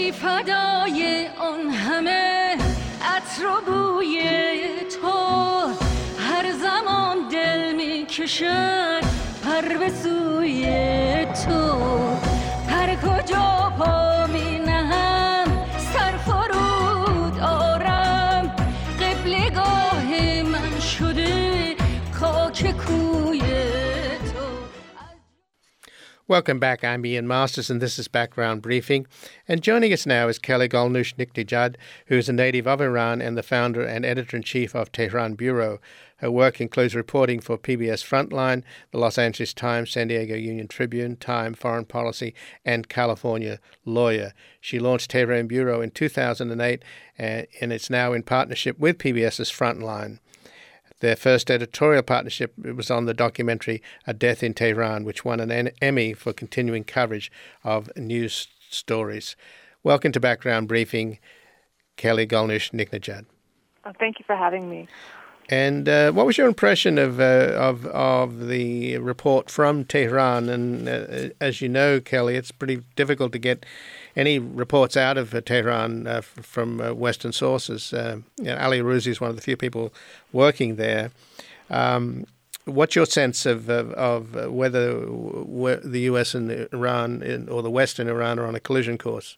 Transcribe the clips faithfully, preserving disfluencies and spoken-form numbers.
فدای آن همه عطر و بوی تو، هر زمان دل می کشد پر به سوی تو، هر کجا پا می نهم سر فرود آرم، قبلگاه من شده خاک کوی تو. Welcome back. I'm Ian Masters, and this is Background Briefing. And joining us now is Kelly Golnish Niknejad, who is a native of Iran and the founder and editor-in-chief of Tehran Bureau. Her work includes reporting for P B S Frontline, the Los Angeles Times, San Diego Union Tribune, Time, Foreign Policy, and California Lawyer. She launched Tehran Bureau in two thousand eight, and it's now in partnership with PBS's Frontline. Their first editorial partnership was on the documentary A Death in Tehran, which won an Emmy for continuing coverage of news stories. Welcome to Background Briefing, Kelly Golnish Niknejad. Oh, thank you for having me. And uh, what was your impression of uh, of of the report from Tehran? And uh, as you know, Kelly, it's pretty difficult to get any reports out of uh, Tehran uh, f- from uh, Western sources. Uh, you know, Ali Arouzi is one of the few people working there. Um, what's your sense of of, of whether w- the U S and Iran in, or the West and Iran are on a collision course?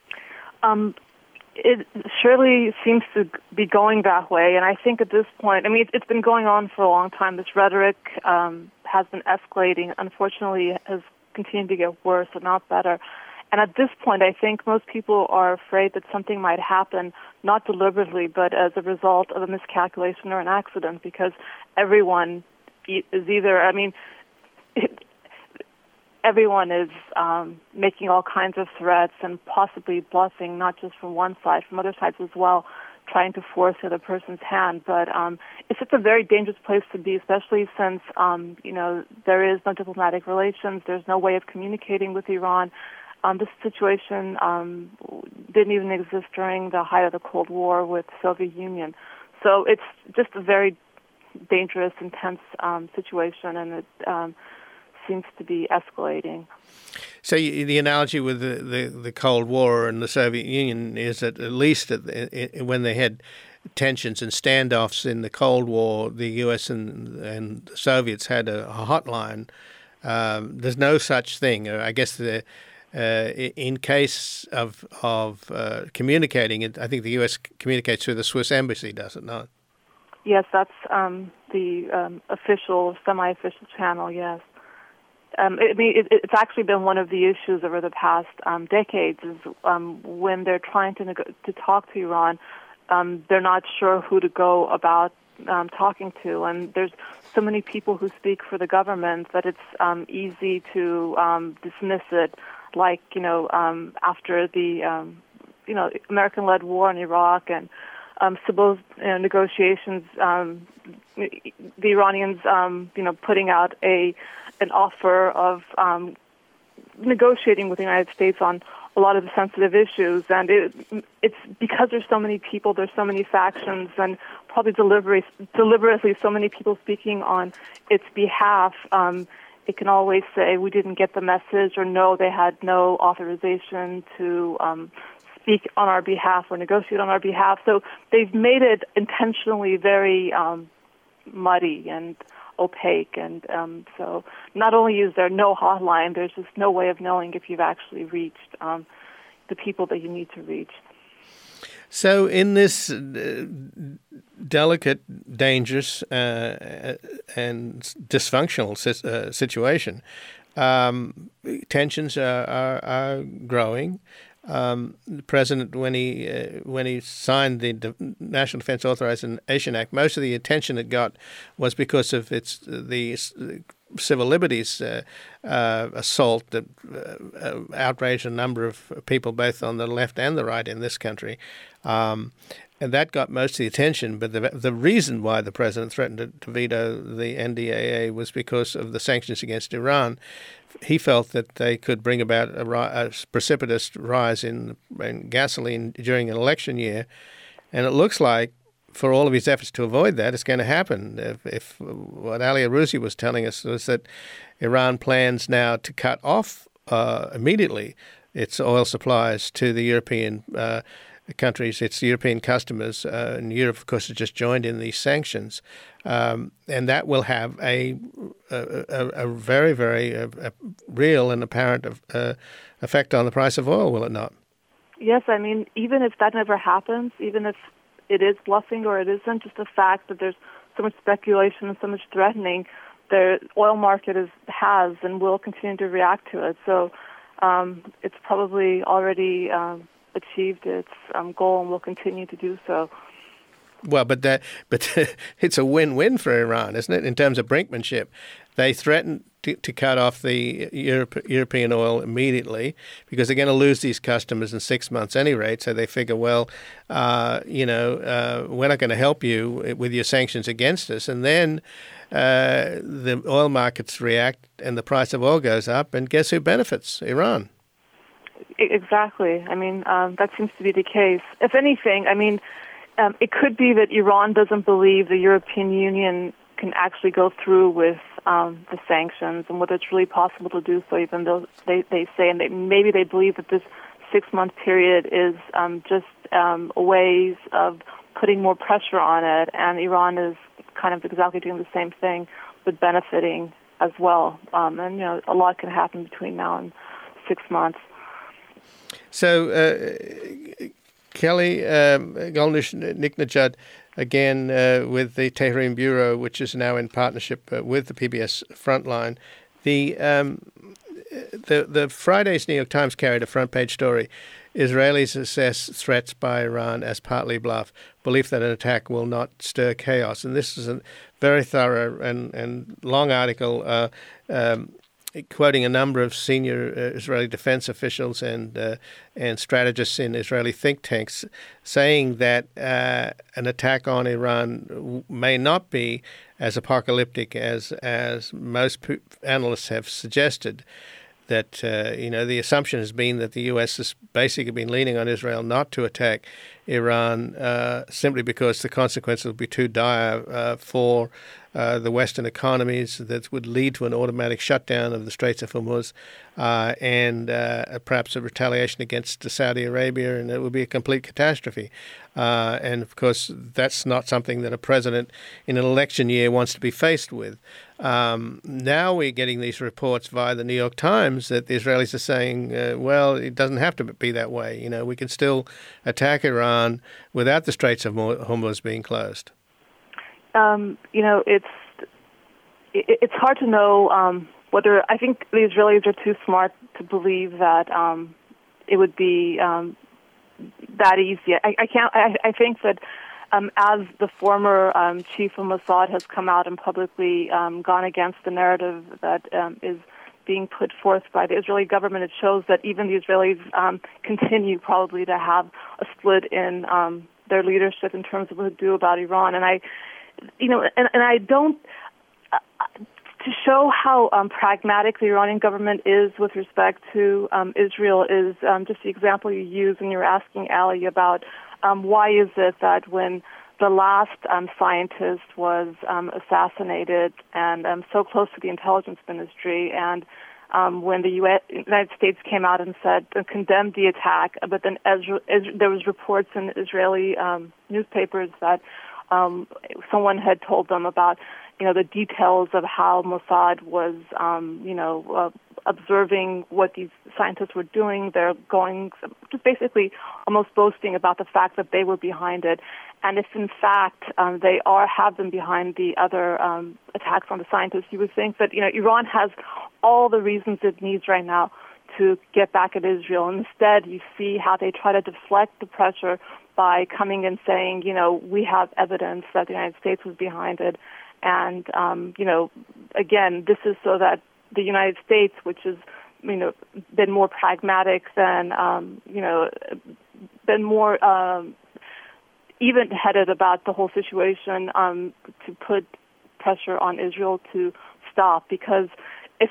Um. It surely seems to be going that way, and I think at this point, I mean, it's been going on for a long time. This rhetoric um, has been escalating. Unfortunately, it has continued to get worse and not better. And at this point, I think most people are afraid that something might happen, not deliberately, but as a result of a miscalculation or an accident, because everyone is either, I mean, it, everyone is um, making all kinds of threats and possibly bluffing, not just from one side, from other sides as well, trying to force the other person's hand. But um, it's just a very dangerous place to be, especially since, um, you know, there is no diplomatic relations. There's no way of communicating with Iran. Um, this situation um, didn't even exist during the height of the Cold War with the Soviet Union. So it's just a very dangerous, intense um, situation, and it um, seems to be escalating. So you, the analogy with the, the, the Cold War and the Soviet Union is that at least at the, when they had tensions and standoffs in the Cold War, the U S and, and the Soviets had a, a hotline. Um, there's no such thing. I guess the, uh, in case of of uh, communicating, I think the U S communicates through the Swiss embassy, does it not? Yes, that's um, the um, official, semi-official channel, yes. Um, I mean, it, it's actually been one of the issues over the past um, decades. Is um, when they're trying to neg- to talk to Iran, um, they're not sure who to go about um, talking to, and there's so many people who speak for the government that it's um, easy to um, dismiss it. Like you know, um, after the um, you know American-led war in Iraq and um, supposed you know, negotiations, um, the Iranians um, you know putting out a an offer of um, negotiating with the United States on a lot of the sensitive issues, and it, it's because there's so many people, there's so many factions, and probably deliberately, deliberately so many people speaking on its behalf. Um, it can always say we didn't get the message, or no, they had no authorization to um, speak on our behalf or negotiate on our behalf. So they've made it intentionally very um, muddy and opaque, and um, so not only is there no hotline, there's just no way of knowing if you've actually reached um, the people that you need to reach. So in this uh, delicate, dangerous, uh, and dysfunctional si- uh, situation, um, tensions are, are, are growing. Um, the president, when he uh, when he signed the De- National Defense Authorization Act, most of the attention it got was because of its the civil liberties uh, uh, assault that uh, outraged a number of people, both on the left and the right in this country, um, and that got most of the attention. But the the reason why the president threatened to, to veto the N D A A was because of the sanctions against Iran. He felt that they could bring about a, a precipitous rise in, in gasoline during an election year. And it looks like, for all of his efforts to avoid that, it's going to happen. If, if what Ali Arouzi was telling us was that Iran plans now to cut off uh, immediately its oil supplies to the European uh, countries, its European customers. Uh, and Europe, of course, has just joined in these sanctions. Um, and that will have a a, a, a very, very a, a real and apparent uh, effect on the price of oil, will it not? Yes, I mean, even if that never happens, even if it is bluffing or it isn't, just the fact that there's so much speculation and so much threatening, the oil market is, has and will continue to react to it. So um, it's probably already um, achieved its um, goal and will continue to do so. Well, but that, but it's a win-win for Iran, isn't it, in terms of brinkmanship? They threatened to, to cut off the Europe, European oil immediately because they're going to lose these customers in six months any rate. So they figure, well, uh, you know, uh, we're not going to help you with your sanctions against us. And then uh, the oil markets react and the price of oil goes up. And guess who benefits? Iran. Exactly. I mean, um, that seems to be the case. If anything, I mean, Um, it could be that Iran doesn't believe the European Union can actually go through with um, the sanctions and whether it's really possible to do so, even though they, they say, and they, maybe they believe that this six-month period is um, just um, ways of putting more pressure on it, and Iran is kind of exactly doing the same thing, but benefiting as well. Um, and, you know, a lot can happen between now and six months. So, uh, Kelly um, Golnish-Niknejad, again uh, with the Tehran Bureau, which is now in partnership uh, with the P B S Frontline. The, um, the the Friday's New York Times carried a front-page story. Israelis assess threats by Iran as partly bluff, belief that an attack will not stir chaos. And this is a very thorough and, and long article uh, um, quoting a number of senior uh, Israeli defense officials and uh, and strategists in Israeli think tanks, saying that uh, an attack on Iran may not be as apocalyptic as as most analysts have suggested. That uh, you know the assumption has been that the U S has basically been leaning on Israel not to attack Iran uh, simply because the consequences would be too dire uh, for uh, the Western economies, that would lead to an automatic shutdown of the Straits of Hormuz uh, and uh, perhaps a retaliation against Saudi Arabia, and it would be a complete catastrophe. Uh, and of course, that's not something that a president in an election year wants to be faced with. Um, now we're getting these reports via the New York Times that the Israelis are saying, uh, well, it doesn't have to be that way. You know, we can still attack Iran without the Straits of Hormuz being closed. Um, you know, it's it, it's hard to know um, whether I think the Israelis are too smart to believe that um, it would be um, that easy. I, I can't. I, I think that um, as the former um, chief of Mossad has come out and publicly um, gone against the narrative that um, is being put forth by the Israeli government, it shows that even the Israelis um, continue probably to have a split in um, their leadership in terms of what to do about Iran. And I, you know, and, and I don't. Uh, to show how um, pragmatic the Iranian government is with respect to um, Israel is um, just the example you use when you were asking Ali about um, why is it that when the last um, scientist was um, assassinated and um, so close to the intelligence ministry, and um, when the U S, United States came out and said uh, condemned the attack, but then Ezra, Ezra, there was reports in Israeli um, newspapers that um, someone had told them about, you know, the details of how Mossad was, um, you know, uh, observing what these scientists were doing. They're going, just basically almost boasting about the fact that they were behind it. And if, in fact, um, they are have been behind the other um, attacks on the scientists, you would think that, you know, Iran has all the reasons it needs right now to get back at Israel. Instead, you see how they try to deflect the pressure by coming and saying, you know, we have evidence that the United States was behind it. And, um, you know, again, this is so that the United States, which has, you know, been more pragmatic than, um, you know, been more um, even-headed about the whole situation, um, to put pressure on Israel to stop. Because if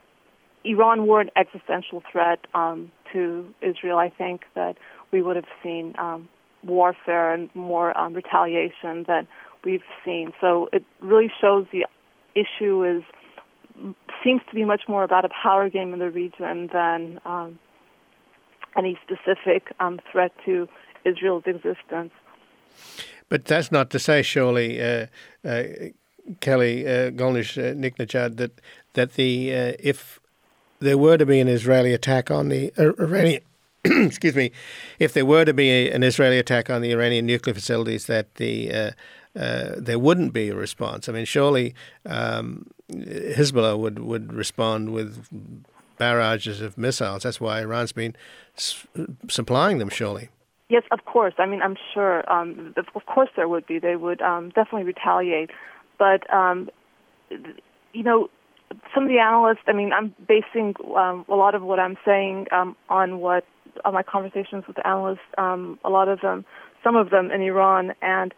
Iran were an existential threat um, to Israel, I think that we would have seen um, warfare and more um, retaliation than we've seen. So it really shows the issue is seems to be much more about a power game in the region than um, any specific um, threat to Israel's existence. But that's not to say, surely, uh, uh, Kelly uh, Golnish uh, Niknejad, that that the uh, if there were to be an Israeli attack on the uh, Iranian, excuse me, if there were to be a, an Israeli attack on the Iranian nuclear facilities, that the uh, uh, there wouldn't be a response. I mean, surely um, Hezbollah would, would respond with barrages of missiles. That's why Iran's been s- supplying them, surely. Yes, of course. I mean, I'm sure. Um, of course, there would be. They would um, definitely retaliate. But um, you know, some of the analysts. I mean, I'm basing um, a lot of what I'm saying um, on what on my conversations with the analysts. Um, a lot of them, some of them in Iran, and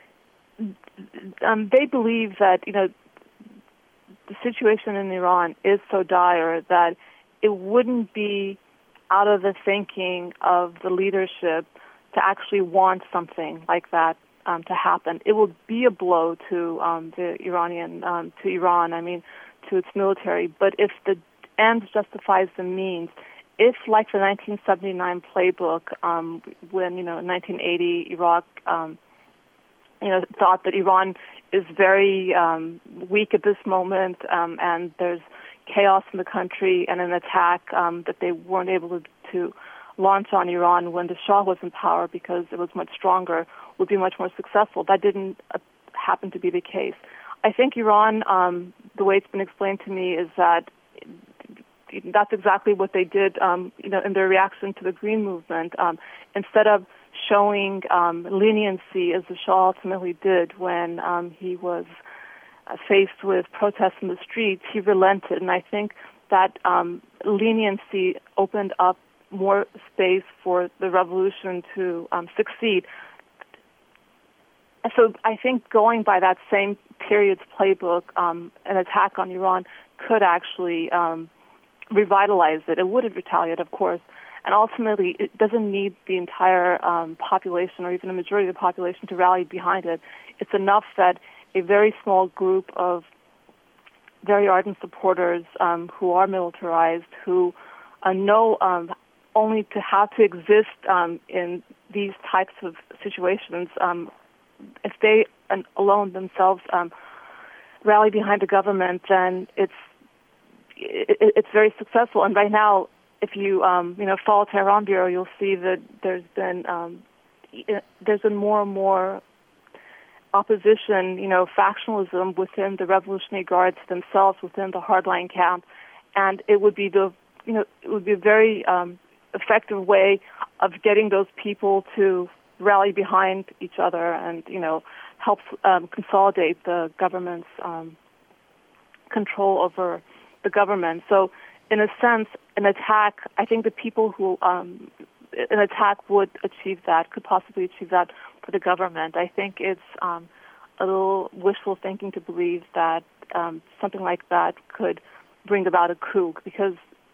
um, they believe that you know the situation in Iran is so dire that it wouldn't be out of the thinking of the leadership to actually want something like that um, to happen. It will be a blow to um, the Iranian, um, to Iran, I mean, to its military. But if the end justifies the means, if, like the nineteen seventy-nine playbook, um, when, you know, in nineteen eighty, Iraq, um, you know, thought that Iran is very um, weak at this moment um, and there's chaos in the country and an attack um, that they weren't able to, to launch on Iran when the Shah was in power because it was much stronger, would be much more successful. That didn't uh, happen to be the case. I think Iran, um, the way it's been explained to me, is that that's exactly what they did, um, you know, in their reaction to the Green Movement. Um, instead of showing um, leniency, as the Shah ultimately did when um, he was faced with protests in the streets, he relented. And I think that um, leniency opened up more space for the revolution to um, succeed. And so I think going by that same period's playbook, um, an attack on Iran could actually um, revitalize it. It would retaliate, of course. And ultimately, it doesn't need the entire um, population or even a majority of the population to rally behind it. It's enough that a very small group of very ardent supporters um, who are militarized, who uh, know um, only to have to exist um, in these types of situations, um, if they um, alone themselves um, rally behind the government, then it's it, it's very successful. And right now, if you um, you know follow Tehran Bureau, you'll see that there's been um, there's been more and more opposition, you know, factionalism within the Revolutionary Guards themselves, within the hardline camp, and it would be the, you know, it would be a very um, effective way of getting those people to rally behind each other and, you know, help um, consolidate the government's um, control over the government. So, in a sense, an attack, I think the people who um, an attack would achieve that, could possibly achieve that for the government. I think it's um, a little wishful thinking to believe that um, something like that could bring about a coup, because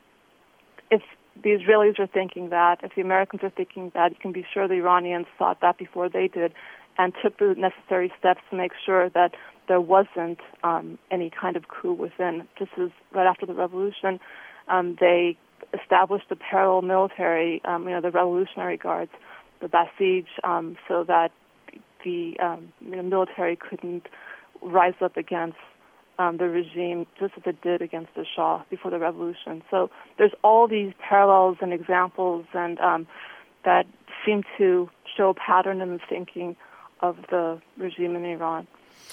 if the Israelis are thinking that, if the Americans are thinking that, you can be sure the Iranians thought that before they did and took the necessary steps to make sure that there wasn't um, any kind of coup within. Just as right after the revolution, um, they established a parallel military, um, you know, the Revolutionary Guards, the Basij, um, so that the um, you know, military couldn't rise up against um, the regime, just as it did against the Shah before the revolution. So there's all these parallels and examples, and um, that seem to show a pattern in the thinking of the regime in Iran.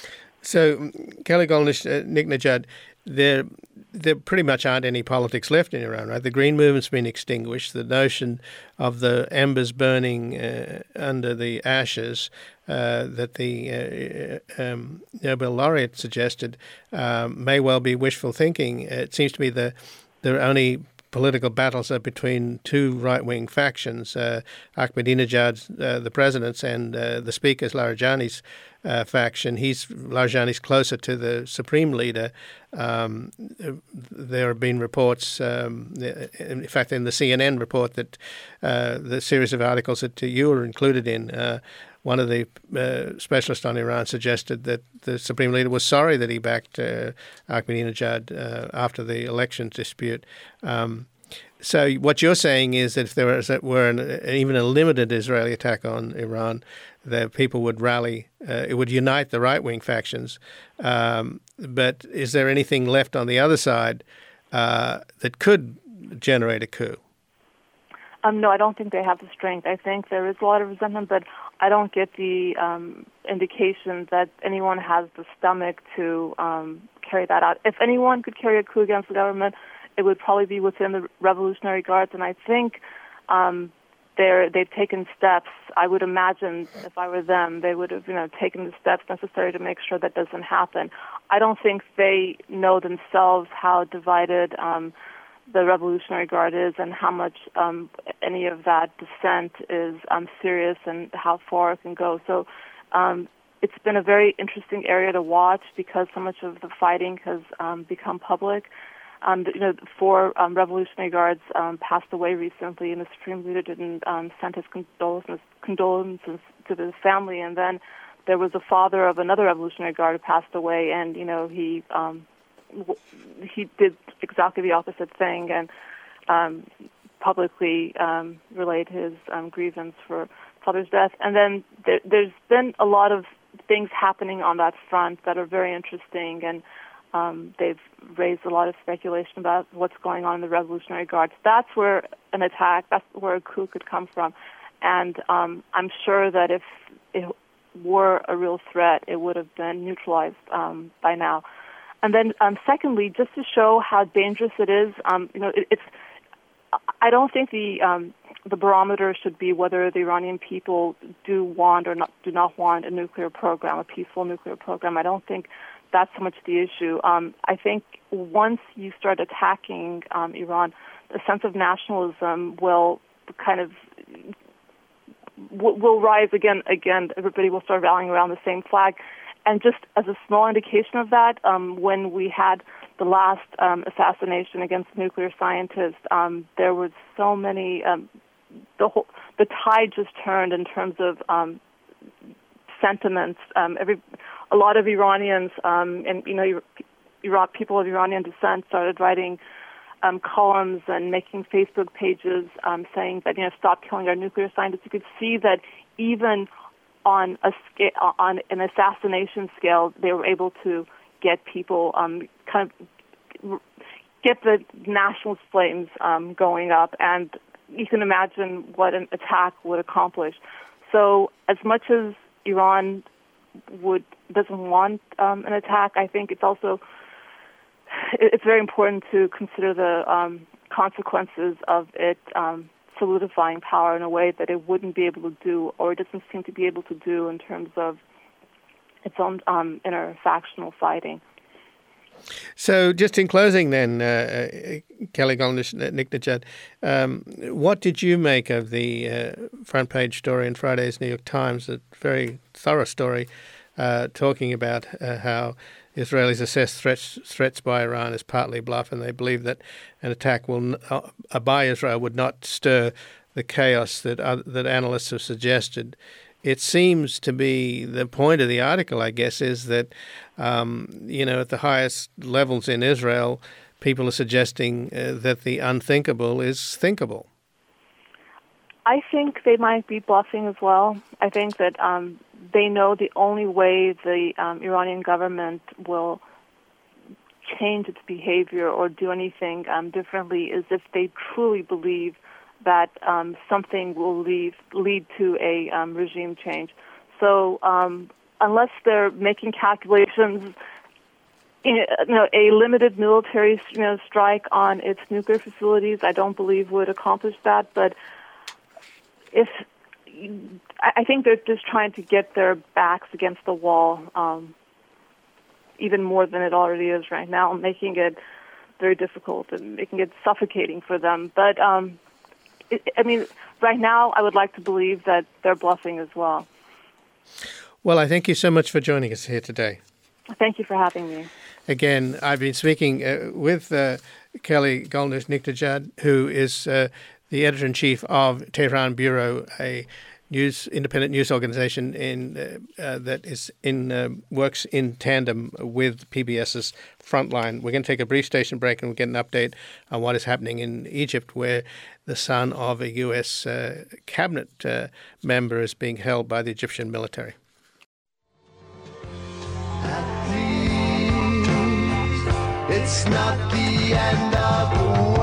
So, Kelly Golnish, uh, Niknejad, there, there pretty much aren't any politics left in Iran, right? The Green Movement's been extinguished. The notion of the embers burning uh, under the ashes uh, that the uh, um, Nobel laureate suggested um, may well be wishful thinking. It seems to me the there are only political battles are between two right-wing factions, uh, Ahmadinejad, uh, the president's, and uh, the speaker's, Larijani's uh, faction. He's Larijani's closer to the supreme leader. Um, there have been reports, um, in fact, in the C N N report that uh, the series of articles that you were included in, uh, one of the uh, specialists on Iran suggested that the supreme leader was sorry that he backed uh, Ahmadinejad uh, after the elections dispute. Um, So what you're saying is that if there was, were an, even a limited Israeli attack on Iran, that people would rally, uh, it would unite the right-wing factions. Um, but is there anything left on the other side uh, that could generate a coup? Um, no, I don't think they have the strength. I think there is a lot of resentment, but I don't get the um, indication that anyone has the stomach to um, carry that out. If anyone could carry a coup against the government, it would probably be within the Revolutionary Guards, and I think um, they're, they've taken steps. I would imagine if I were them, they would have, you know, taken the steps necessary to make sure that doesn't happen. I don't think they know themselves how divided um, the Revolutionary Guard is and how much um, any of that dissent is um, serious and how far it can go. So um, it's been a very interesting area to watch because so much of the fighting has um, become public. Um, you know, four um, Revolutionary Guards um, passed away recently, and the Supreme Leader didn't um, send his condolences, condolences to the family. And then there was a father of another Revolutionary Guard who passed away, and you know he um, w- he did exactly the opposite thing and um, publicly um, relayed his um, grievance for father's death. And then there, there's been a lot of things happening on that front that are very interesting, and Um, they've raised a lot of speculation about what's going on in the Revolutionary Guards. That's where an attack, that's where a coup could come from. And um, I'm sure that if it were a real threat, it would have been neutralized um, by now. And then um, secondly, just to show how dangerous it is, um, you know, it, it's, I don't think the um, the barometer should be whether the Iranian people do want or not, do not want a nuclear program, a peaceful nuclear program. I don't think that's so much the issue. Um, I think once you start attacking um, Iran, the sense of nationalism will kind of will, will rise again. Again, everybody will start rallying around the same flag. And just as a small indication of that, um, when we had the last um, assassination against a nuclear scientist, um, there was so many. Um, the whole the tide just turned in terms of um, sentiments. Um, every A lot of Iranians, um, and you know, Iraq, people of Iranian descent started writing um, columns and making Facebook pages um, saying that, you know, stop killing our nuclear scientists. You could see that even on a scale, on an assassination scale, they were able to get people um, kind of get the nationalist flames um, going up, and you can imagine what an attack would accomplish. So, as much as Iran would doesn't want um, an attack, I think it's also it's very important to consider the um, consequences of it um, solidifying power in a way that it wouldn't be able to do, or it doesn't seem to be able to do in terms of its own um, inner factional fighting. So, just in closing, then, uh, Kelly Golnish Niknejad, um, what did you make of the uh, front page story in Friday's New York Times, a very thorough story, uh, talking about uh, how Israelis assess threats threats by Iran as partly bluff, and they believe that an attack will uh, by Israel would not stir the chaos that uh, that analysts have suggested. It seems to be the point of the article, I guess, is that, um, you know, at the highest levels in Israel, people are suggesting uh, that the unthinkable is thinkable. I think they might be bluffing as well. I think that um, they know the only way the um, Iranian government will change its behavior or do anything um, differently is if they truly believe that um, something will lead, lead to a um, regime change. So um, unless they're making calculations, you know, a limited military you know, strike on its nuclear facilities, I don't believe would accomplish that. But if I think they're just trying to get their backs against the wall, um, even more than it already is right now, making it very difficult and making it suffocating for them. But um, I mean, right now, I would like to believe that they're bluffing as well. Well, I thank you so much for joining us here today. Thank you for having me. Again, I've been speaking uh, with uh, Kelly Golnish Niknejad, who is uh, the editor-in-chief of Tehran Bureau, a news independent news organization in uh, uh, that is in uh, works in tandem with PBS's Frontline. We're going to take a brief station break and we'll get an update on what is happening in Egypt, where the son of a U S uh, cabinet uh, member is being held by the Egyptian military. It's not the end of the world.